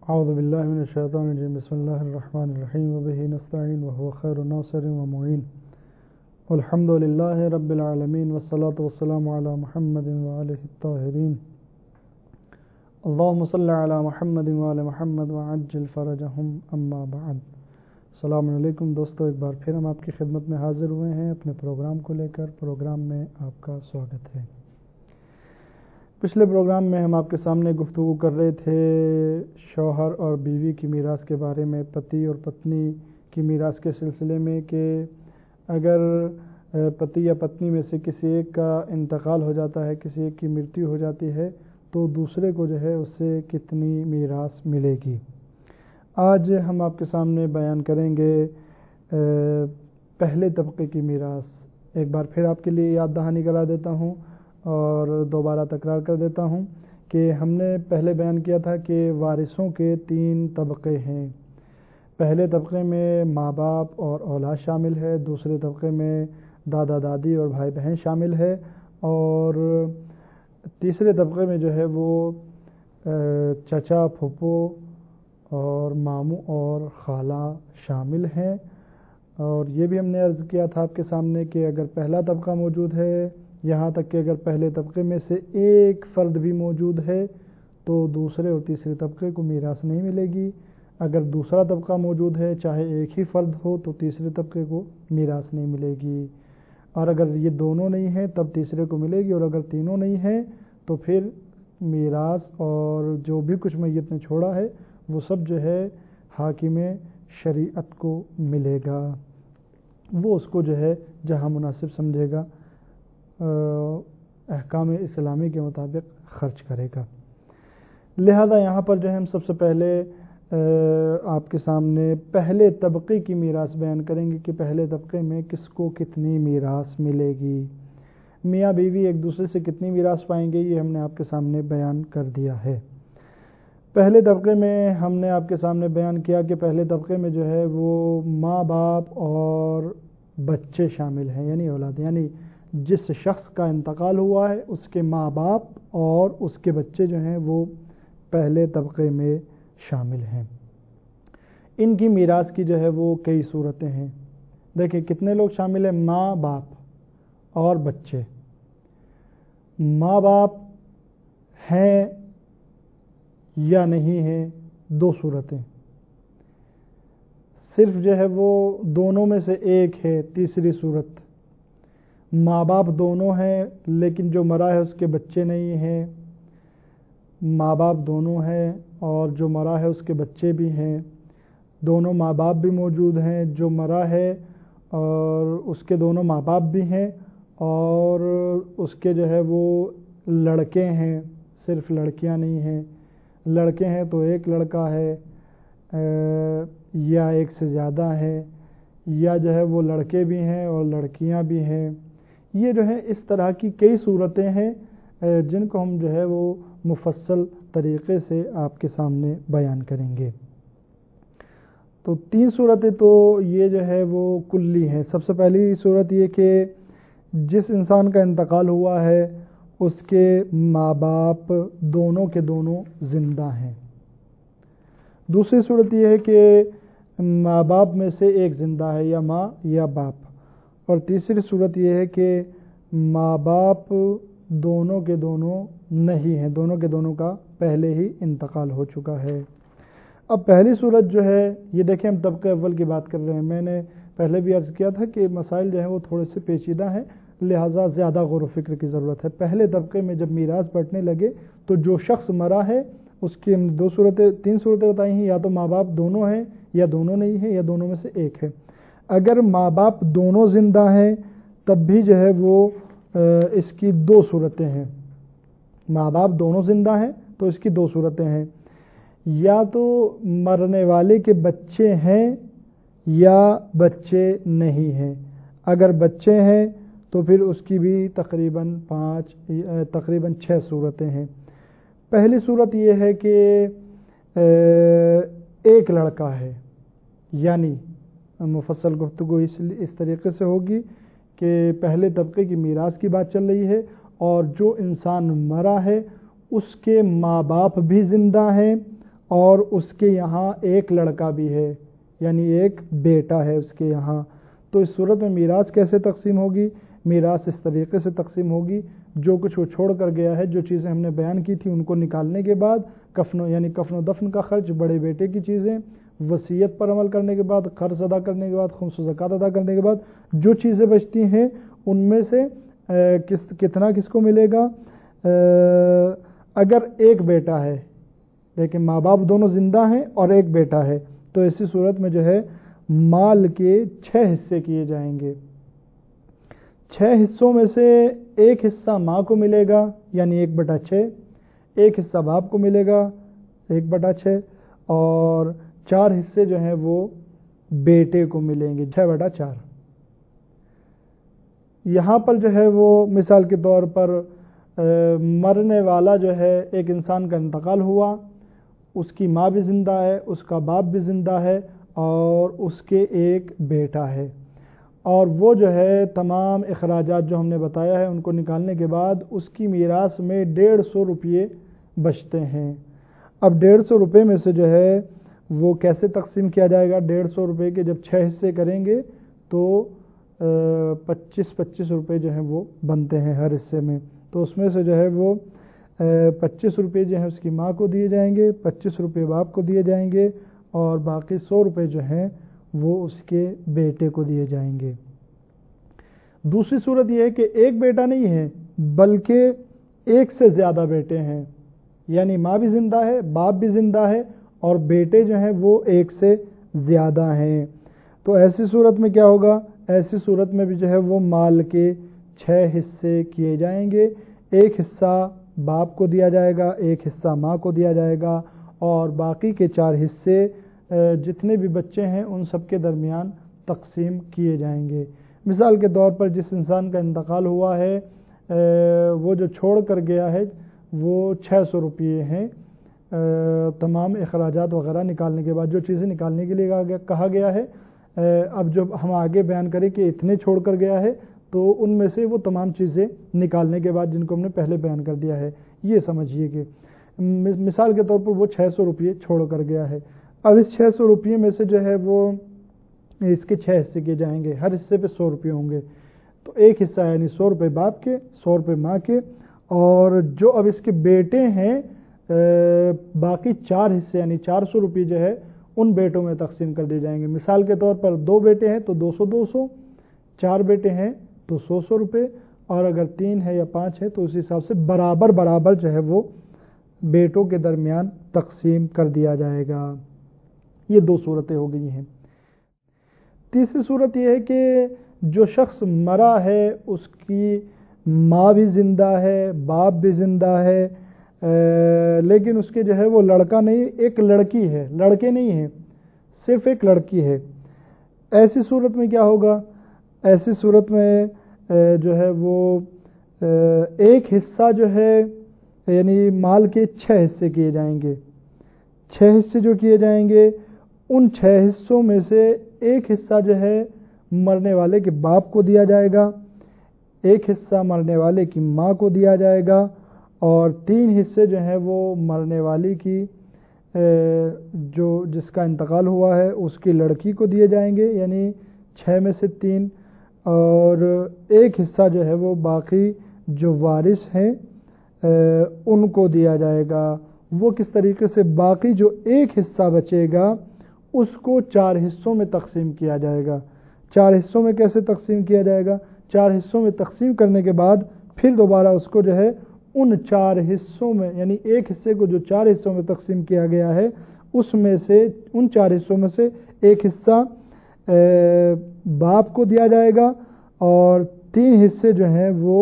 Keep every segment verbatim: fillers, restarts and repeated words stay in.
اعوذ باللہ من الشیطان الرجیم بسم اللہ الرحمن الرحیم وبہ نستعین وهو خیر ناصر ومعین والحمد للہ رب العالمین والصلاة والسلام علی محمد وآلہ الطاہرین اللہم صل علی محمد وآل محمد وعجل فرجہم اما بعد۔ السلام علیکم دوستو، ایک بار پھر ہم آپ کی خدمت میں حاضر ہوئے ہیں اپنے پروگرام کو لے کر۔ پروگرام میں آپ کا سواگت ہے۔ پچھلے پروگرام میں ہم آپ کے سامنے گفتگو کر رہے تھے شوہر اور بیوی کی میراث کے بارے میں، پتی اور پتنی کی میراث کے سلسلے میں، کہ اگر پتی یا پتنی میں سے کسی ایک کا انتقال ہو جاتا ہے، کسی ایک کی مرتیو ہو جاتی ہے، تو دوسرے کو جو ہے اس سے کتنی میراث ملے گی۔ آج ہم آپ کے سامنے بیان کریں گے پہلے طبقے کی میراث۔ ایک بار پھر آپ کے لیے یاد دہانی کرا دیتا ہوں اور دوبارہ تکرار کر دیتا ہوں کہ ہم نے پہلے بیان کیا تھا کہ وارثوں کے تین طبقے ہیں۔ پہلے طبقے میں ماں باپ اور اولاد شامل ہے، دوسرے طبقے میں دادا دادی اور بھائی بہن شامل ہے، اور تیسرے طبقے میں جو ہے وہ چچا پھوپھو اور ماموں اور خالہ شامل ہیں۔ اور یہ بھی ہم نے عرض کیا تھا آپ کے سامنے کہ اگر پہلا طبقہ موجود ہے، یہاں تک کہ اگر پہلے طبقے میں سے ایک فرد بھی موجود ہے تو دوسرے اور تیسرے طبقے کو میراث نہیں ملے گی۔ اگر دوسرا طبقہ موجود ہے، چاہے ایک ہی فرد ہو، تو تیسرے طبقے کو میراث نہیں ملے گی، اور اگر یہ دونوں نہیں ہیں تب تیسرے کو ملے گی، اور اگر تینوں نہیں ہیں تو پھر میراث اور جو بھی کچھ میت نے چھوڑا ہے وہ سب جو ہے حاکم شریعت کو ملے گا، وہ اس کو جو ہے جہاں مناسب سمجھے گا احکام اسلامی کے مطابق خرچ کرے گا۔ لہذا یہاں پر جو ہے ہم سب سے پہلے آپ کے سامنے پہلے طبقے کی میراث بیان کریں گے کہ پہلے طبقے میں کس کو کتنی میراث ملے گی، میاں بیوی ایک دوسرے سے کتنی میراث پائیں گے، یہ ہم نے آپ کے سامنے بیان کر دیا ہے۔ پہلے طبقے میں ہم نے آپ کے سامنے بیان کیا کہ پہلے طبقے میں جو ہے وہ ماں باپ اور بچے شامل ہیں، یعنی اولاد، یعنی جس شخص کا انتقال ہوا ہے اس کے ماں باپ اور اس کے بچے جو ہیں وہ پہلے طبقے میں شامل ہیں۔ ان کی میراث کی جو ہے وہ کئی صورتیں ہیں۔ دیکھیں کتنے لوگ شامل ہیں، ماں باپ اور بچے۔ ماں باپ ہیں یا نہیں ہیں، دو صورتیں، صرف جو ہے وہ دونوں میں سے ایک ہے، تیسری صورت ماں باپ دونوں ہیں لیکن جو مرا ہے اس کے بچے نہیں ہیں، ماں باپ دونوں ہیں اور جو مرا ہے اس کے بچے بھی ہیں، دونوں ماں باپ بھی موجود ہیں، جو مرا ہے اور اس کے دونوں ماں باپ بھی ہیں، اور اس کے جو ہے وہ لڑکے ہیں، صرف لڑکیاں نہیں ہیں، لڑکے ہیں تو ایک لڑکا ہے یا ایک سے زیادہ ہے، یا جو ہے وہ لڑکے بھی ہیں اور لڑکیاں بھی ہیں۔ یہ جو ہے اس طرح کی کئی صورتیں ہیں جن کو ہم جو ہے وہ مفصل طریقے سے آپ کے سامنے بیان کریں گے۔ تو تین صورتیں تو یہ جو ہے وہ کلی ہیں۔ سب سے پہلی صورت یہ کہ جس انسان کا انتقال ہوا ہے اس کے ماں باپ دونوں کے دونوں زندہ ہیں۔ دوسری صورت یہ ہے کہ ماں باپ میں سے ایک زندہ ہے، یا ماں یا باپ، اور تیسری صورت یہ ہے کہ ماں باپ دونوں کے دونوں نہیں ہیں، دونوں کے دونوں کا پہلے ہی انتقال ہو چکا ہے۔ اب پہلی صورت جو ہے یہ دیکھیں، ہم طبقہ اول کی بات کر رہے ہیں۔ میں نے پہلے بھی عرض کیا تھا کہ مسائل جو ہیں وہ تھوڑے سے پیچیدہ ہیں، لہٰذا زیادہ غور و فکر کی ضرورت ہے۔ پہلے طبقے میں جب میراث بانٹنے لگے تو جو شخص مرا ہے اس کی ہم دو صورتیں تین صورتیں بتائی ہیں، یا تو ماں باپ دونوں ہیں، یا دونوں نہیں ہیں، یا دونوں میں سے ایک ہے۔ اگر ماں باپ دونوں زندہ ہیں تب بھی جو ہے وہ اس کی دو صورتیں ہیں۔ ماں باپ دونوں زندہ ہیں تو اس کی دو صورتیں ہیں، یا تو مرنے والے کے بچے ہیں یا بچے نہیں ہیں۔ اگر بچے ہیں تو پھر اس کی بھی تقریباً پانچ تقریباً چھ صورتیں ہیں۔ پہلی صورت یہ ہے کہ ایک لڑکا ہے، یعنی مفصل گفتگو اس اس طریقے سے ہوگی کہ پہلے طبقے کی میراث کی بات چل رہی ہے، اور جو انسان مرا ہے اس کے ماں باپ بھی زندہ ہیں اور اس کے یہاں ایک لڑکا بھی ہے، یعنی ایک بیٹا ہے اس کے یہاں، تو اس صورت میں میراث کیسے تقسیم ہوگی؟ میراث اس طریقے سے تقسیم ہوگی، جو کچھ وہ چھوڑ کر گیا ہے، جو چیزیں ہم نے بیان کی تھی ان کو نکالنے کے بعد کفن یعنی کفن و دفن کا خرچ، بڑے بیٹے کی چیزیں، وصیت پر عمل کرنے کے بعد، قرض ادا کرنے کے بعد، خمس و زکوٰۃ ادا کرنے کے بعد جو چیزیں بچتی ہیں ان میں سے کس کتنا کس کو ملے گا؟ اگر ایک بیٹا ہے لیکن ماں باپ دونوں زندہ ہیں اور ایک بیٹا ہے تو ایسی صورت میں جو ہے مال کے چھ حصے کیے جائیں گے۔ چھ حصوں میں سے ایک حصہ ماں کو ملے گا یعنی ایک بٹا چھ، ایک حصہ باپ کو ملے گا ایک بٹا چھ، اور چار حصے جو ہیں وہ بیٹے کو ملیں گے چھ بٹا چار۔ یہاں پر جو ہے وہ مثال کے طور پر مرنے والا جو ہے ایک انسان کا انتقال ہوا، اس کی ماں بھی زندہ ہے، اس کا باپ بھی زندہ ہے اور اس کے ایک بیٹا ہے، اور وہ جو ہے تمام اخراجات جو ہم نے بتایا ہے ان کو نکالنے کے بعد اس کی میراث میں ڈیڑھ سو روپیے بچتے ہیں۔ اب ڈیڑھ سو روپے میں سے جو ہے وہ کیسے تقسیم کیا جائے گا؟ ڈیڑھ سو روپے کے جب چھ حصے کریں گے تو پچیس پچیس روپے جو ہیں وہ بنتے ہیں ہر حصے میں، تو اس میں سے جو ہے وہ پچیس روپے جو ہیں اس کی ماں کو دیے جائیں گے، پچیس روپے باپ کو دیے جائیں گے، اور باقی سو روپے جو ہیں وہ اس کے بیٹے کو دیے جائیں گے۔ دوسری صورت یہ ہے کہ ایک بیٹا نہیں ہے بلکہ ایک سے زیادہ بیٹے ہیں، یعنی ماں بھی زندہ ہے، باپ بھی زندہ ہے اور بیٹے جو ہیں وہ ایک سے زیادہ ہیں، تو ایسی صورت میں کیا ہوگا؟ ایسی صورت میں بھی جو ہے وہ مال کے چھ حصے کیے جائیں گے، ایک حصہ باپ کو دیا جائے گا، ایک حصہ ماں کو دیا جائے گا، اور باقی کے چار حصے جتنے بھی بچے ہیں ان سب کے درمیان تقسیم کیے جائیں گے۔ مثال کے طور پر جس انسان کا انتقال ہوا ہے وہ جو چھوڑ کر گیا ہے وہ چھ سو روپیے ہیں، تمام اخراجات وغیرہ نکالنے کے بعد جو چیزیں نکالنے کے لیے کہا گیا ہے، اب جب ہم آگے بیان کریں کہ اتنے چھوڑ کر گیا ہے تو ان میں سے وہ تمام چیزیں نکالنے کے بعد جن کو ہم نے پہلے بیان کر دیا ہے، یہ سمجھیے کہ مثال کے طور پر وہ چھ سو روپیے چھوڑ کر گیا ہے، اب اس چھ سو روپیے میں سے جو ہے وہ اس کے چھ حصے کیے جائیں گے، ہر حصے پہ سو روپے ہوں گے، تو ایک حصہ یعنی سو روپے باپ کے، سو روپے ماں کے، اور جو اب اس کے بیٹے ہیں باقی چار حصے یعنی چار سو روپے جو ہے ان بیٹوں میں تقسیم کر دیے جائیں گے۔ مثال کے طور پر دو بیٹے ہیں تو دو سو دو سو، چار بیٹے ہیں تو سو سو روپے، اور اگر تین ہے یا پانچ ہے تو اس حساب سے برابر برابر جو ہے وہ بیٹوں کے درمیان تقسیم کر دیا جائے گا۔ یہ دو صورتیں ہو گئی ہیں۔ تیسری صورت یہ ہے کہ جو شخص مرا ہے اس کی ماں بھی زندہ ہے، باپ بھی زندہ ہے، لیکن اس کے جو ہے وہ لڑکا نہیں، ایک لڑکی ہے، لڑکے نہیں ہیں، صرف ایک لڑکی ہے۔ ایسی صورت میں کیا ہوگا؟ ایسی صورت میں جو ہے وہ ایک حصہ جو ہے یعنی مال کے چھ حصے کیے جائیں گے، چھ حصے جو کیے جائیں گے ان چھ حصوں میں سے ایک حصہ جو ہے مرنے والے کے باپ کو دیا جائے گا، ایک حصہ مرنے والے کی ماں کو دیا جائے گا، اور تین حصے جو ہیں وہ مرنے والی کی جو جس کا انتقال ہوا ہے اس کی لڑکی کو دیے جائیں گے، یعنی چھ میں سے تین، اور ایک حصہ جو ہے وہ باقی جو وارث ہیں ان کو دیا جائے گا۔ وہ کس طریقے سے؟ باقی جو ایک حصہ بچے گا اس کو چار حصوں میں تقسیم کیا جائے گا۔ چار حصوں میں کیسے تقسیم کیا جائے گا؟ چار حصوں میں تقسیم کرنے کے بعد پھر دوبارہ اس کو جو ہے ان چار حصوں میں یعنی ایک حصے کو جو چار حصوں میں تقسیم کیا گیا ہے اس میں سے ان چار حصوں میں سے ایک حصہ باپ کو دیا جائے گا اور تین حصے جو ہیں وہ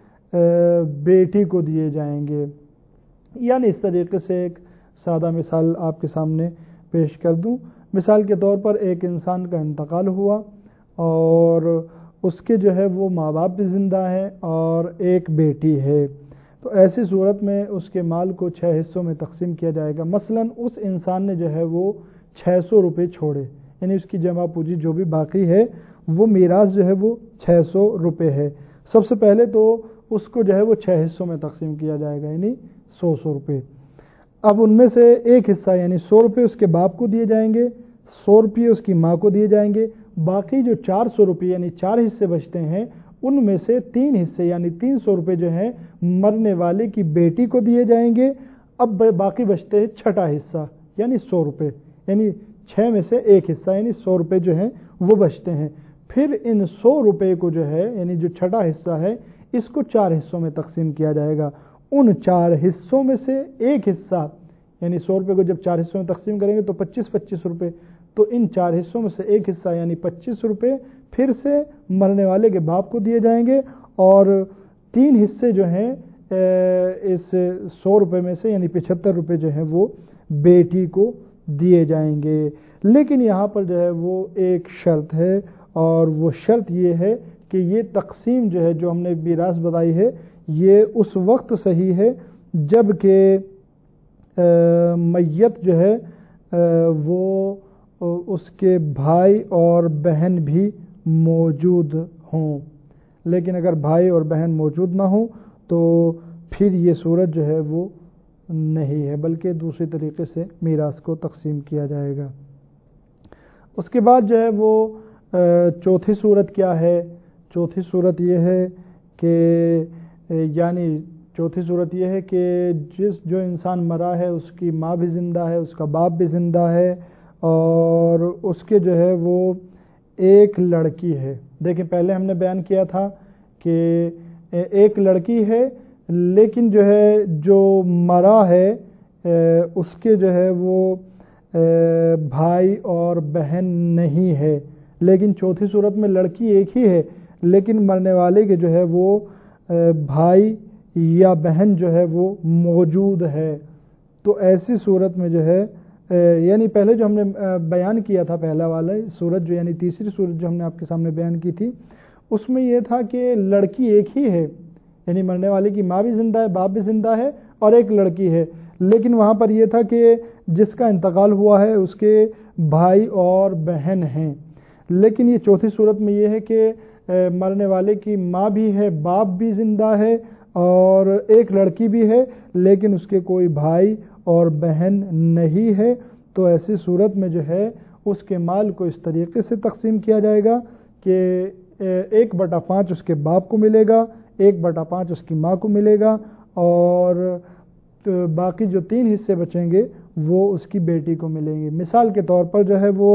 بیٹی کو دیے جائیں گے۔ یعنی اس طریقے سے ایک سادہ مثال آپ کے سامنے پیش کر دوں۔ مثال کے طور پر ایک انسان کا انتقال ہوا اور اس کے جو ہے وہ ماں باپ بھی زندہ ہیں اور ایک بیٹی ہے، تو ایسی صورت میں اس کے مال کو چھ حصوں میں تقسیم کیا جائے گا۔ مثلاً اس انسان نے جو ہے وہ چھ سو روپے چھوڑے، یعنی اس کی جمع پوجی جو بھی باقی ہے وہ میراث جو ہے وہ چھ سو روپے ہے۔ سب سے پہلے تو اس کو جو ہے وہ چھ حصوں میں تقسیم کیا جائے گا، یعنی سو سو روپے۔ اب ان میں سے ایک حصہ یعنی سو روپے اس کے باپ کو دیے جائیں گے، سو روپے اس کی ماں کو دیے جائیں گے، باقی جو چار سو روپے یعنی چار حصے بچتے ہیں ان میں سے تین حصے یعنی تین سو روپے جو ہیں مرنے والے کی بیٹی کو دیے جائیں گے۔ اب باقی بچتے ہیں چھٹا حصہ یعنی سو روپے، یعنی چھ میں سے ایک حصہ یعنی سو روپے جو ہیں وہ بچتے ہیں۔ پھر ان سو روپے کو جو ہے یعنی جو چھٹا حصہ ہے اس کو چار حصوں میں تقسیم کیا جائے گا۔ ان چار حصوں میں سے ایک حصہ یعنی سو روپے کو جب چار حصوں میں تقسیم کریں گے تو پچیس پچیس روپے، تو ان چار حصوں میں سے ایک حصہ یعنی پچیس روپے پھر سے مرنے والے کے باپ کو دیے جائیں گے، اور تین حصے جو ہیں اس سو روپے میں سے یعنی پچہتر روپے جو ہیں وہ بیٹی کو دیے جائیں گے۔ لیکن یہاں پر جو ہے وہ ایک شرط ہے، اور وہ شرط یہ ہے کہ یہ تقسیم جو ہے جو ہم نے میراث بتائی ہے یہ اس وقت صحیح ہے جب کہ میت جو ہے وہ اس کے بھائی اور بہن بھی موجود ہوں، لیکن اگر بھائی اور بہن موجود نہ ہوں تو پھر یہ صورت جو ہے وہ نہیں ہے، بلکہ دوسری طریقے سے میراث کو تقسیم کیا جائے گا۔ اس کے بعد جو ہے وہ چوتھی صورت کیا ہے؟ چوتھی صورت یہ ہے کہ یعنی چوتھی صورت یہ ہے کہ جس جو انسان مرا ہے اس کی ماں بھی زندہ ہے، اس کا باپ بھی زندہ ہے، اور اس کے جو ہے وہ ایک لڑکی ہے۔ دیکھیں پہلے ہم نے بیان کیا تھا کہ ایک لڑکی ہے لیکن جو ہے جو مرا ہے اس کے جو ہے وہ بھائی اور بہن نہیں ہے، لیکن چوتھی صورت میں لڑکی ایک ہی ہے لیکن مرنے والے کے جو ہے وہ بھائی یا بہن جو ہے وہ موجود ہے۔ تو ایسی صورت میں جو ہے یعنی پہلے جو ہم نے بیان کیا تھا پہلا والا صورت جو یعنی تیسری صورت جو ہم نے آپ کے سامنے بیان کی تھی اس میں یہ تھا کہ لڑکی ایک ہی ہے، یعنی مرنے والے کی ماں بھی زندہ ہے، باپ بھی زندہ ہے اور ایک لڑکی ہے، لیکن وہاں پر یہ تھا کہ جس کا انتقال ہوا ہے اس کے بھائی اور بہن ہیں۔ لیکن یہ چوتھی صورت میں یہ ہے کہ مرنے والے کی ماں بھی ہے، باپ بھی زندہ ہے اور ایک لڑکی بھی ہے، لیکن اس کے کوئی بھائی اور بہن نہیں ہے۔ تو ایسی صورت میں جو ہے اس کے مال کو اس طریقے سے تقسیم کیا جائے گا کہ ایک بٹا پانچ اس کے باپ کو ملے گا، ایک بٹا پانچ اس کی ماں کو ملے گا، اور باقی جو تین حصے بچیں گے وہ اس کی بیٹی کو ملیں گے۔ مثال کے طور پر جو ہے وہ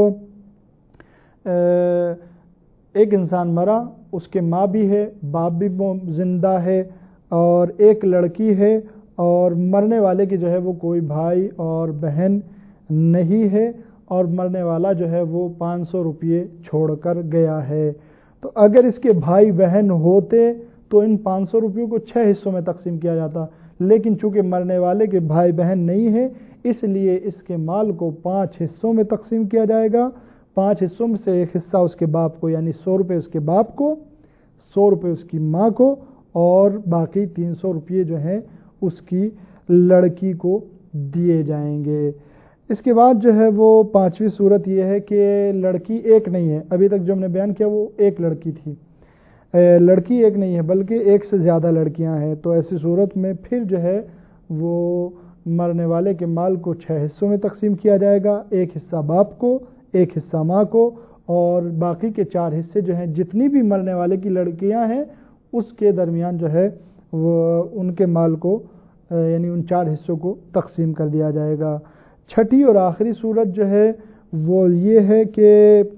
ایک انسان مرا، اس کے ماں بھی ہے، باپ بھی زندہ ہے اور ایک لڑکی ہے، اور مرنے والے کی جو ہے وہ کوئی بھائی اور بہن نہیں ہے، اور مرنے والا جو ہے وہ پانچ سو روپئے چھوڑ کر گیا ہے۔ تو اگر اس کے بھائی بہن ہوتے تو ان پانچ سو روپیوں کو چھ حصوں میں تقسیم کیا جاتا، لیکن چونکہ مرنے والے کے بھائی بہن نہیں ہے اس لیے اس کے مال کو پانچ حصوں میں تقسیم کیا جائے گا۔ پانچ حصوں میں سے ایک حصہ اس کے باپ کو یعنی سو روپے اس کے باپ کو، سو روپے اس کی ماں کو، اور باقی تین سو روپئے جو ہیں اس کی لڑکی کو دیے جائیں گے۔ اس کے بعد جو ہے وہ پانچویں صورت یہ ہے کہ لڑکی ایک نہیں ہے، ابھی تک جو ہم نے بیان کیا وہ ایک لڑکی تھی، لڑکی ایک نہیں ہے بلکہ ایک سے زیادہ لڑکیاں ہیں۔ تو ایسی صورت میں پھر جو ہے وہ مرنے والے کے مال کو چھ حصوں میں تقسیم کیا جائے گا، ایک حصہ باپ کو، ایک حصہ ماں کو، اور باقی کے چار حصے جو ہیں جتنی بھی مرنے والے کی لڑکیاں ہیں اس کے درمیان جو ہے وہ ان کے مال کو یعنی ان چار حصوں کو تقسیم کر دیا جائے گا۔ چھٹی اور آخری صورت جو ہے وہ یہ ہے کہ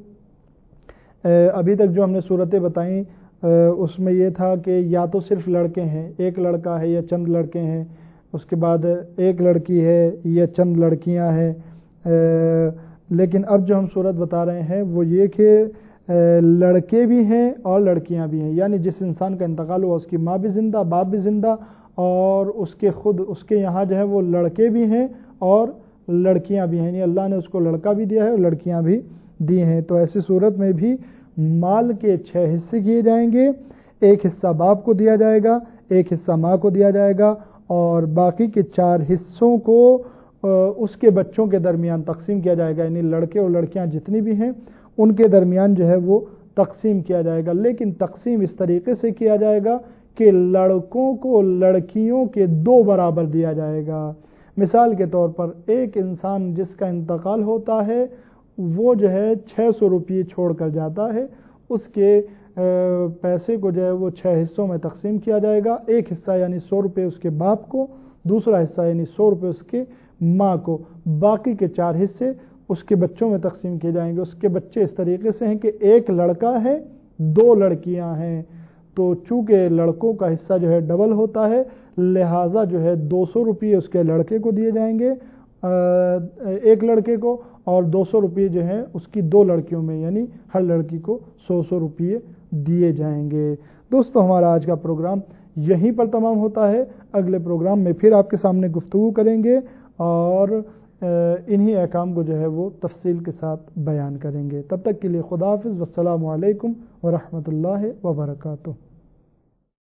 ابھی تک جو ہم نے صورتیں بتائیں اس میں یہ تھا کہ یا تو صرف لڑکے ہیں، ایک لڑکا ہے یا چند لڑکے ہیں، اس کے بعد ایک لڑکی ہے یا چند لڑکیاں ہیں، لیکن اب جو ہم صورت بتا رہے ہیں وہ یہ کہ لڑکے بھی ہیں اور لڑکیاں بھی ہیں، یعنی جس انسان کا انتقال ہوا اس کی ماں بھی زندہ، باپ بھی زندہ، اور اس کے خود اس کے یہاں جو ہے وہ لڑکے بھی ہیں اور لڑکیاں بھی ہیں، یعنی اللہ نے اس کو لڑکا بھی دیا ہے اور لڑکیاں بھی دی ہیں۔ تو ایسی صورت میں بھی مال کے چھ حصے کیے جائیں گے، ایک حصہ باپ کو دیا جائے گا، ایک حصہ ماں کو دیا جائے گا، اور باقی کے چار حصوں کو اس کے بچوں کے درمیان تقسیم کیا جائے گا، یعنی لڑکے اور لڑکیاں جتنی بھی ہیں ان کے درمیان جو ہے وہ تقسیم کیا جائے گا، لیکن تقسیم اس طریقے سے کیا جائے گا کہ لڑکوں کو لڑکیوں کے دو برابر دیا جائے گا، مثال کے طور پر ایک انسان جس کا انتقال ہوتا ہے وہ جو ہے چھ سو روپئے چھوڑ کر جاتا ہے، اس کے پیسے کو جو ہے وہ چھ حصوں میں تقسیم کیا جائے گا، ایک حصہ یعنی سو روپے اس کے باپ کو، دوسرا حصہ یعنی سو روپے اس کے ماں کو، باقی کے چار حصے اس کے بچوں میں تقسیم کیے جائیں گے۔ اس کے بچے اس طریقے سے ہیں کہ ایک لڑکا ہے، دو لڑکیاں ہیں، تو چونکہ لڑکوں کا حصہ جو ہے ڈبل ہوتا ہے، لہٰذا جو ہے دو سو روپئے اس کے لڑکے کو دیے جائیں گے ایک لڑکے کو، اور دو سو روپئے جو ہیں اس کی دو لڑکیوں میں، یعنی ہر لڑکی کو سو سو روپئے دیے جائیں گے۔ دوستو ہمارا آج کا پروگرام یہیں پر تمام ہوتا ہے، اگلے پروگرام میں پھر آپ کے سامنے گفتگو کریں گے اور انہی احکام کو جو ہے وہ تفصیل کے ساتھ بیان کریں گے۔ تب تک کے لیے خدا حافظ، والسلام علیکم ورحمۃ اللہ وبرکاتہ۔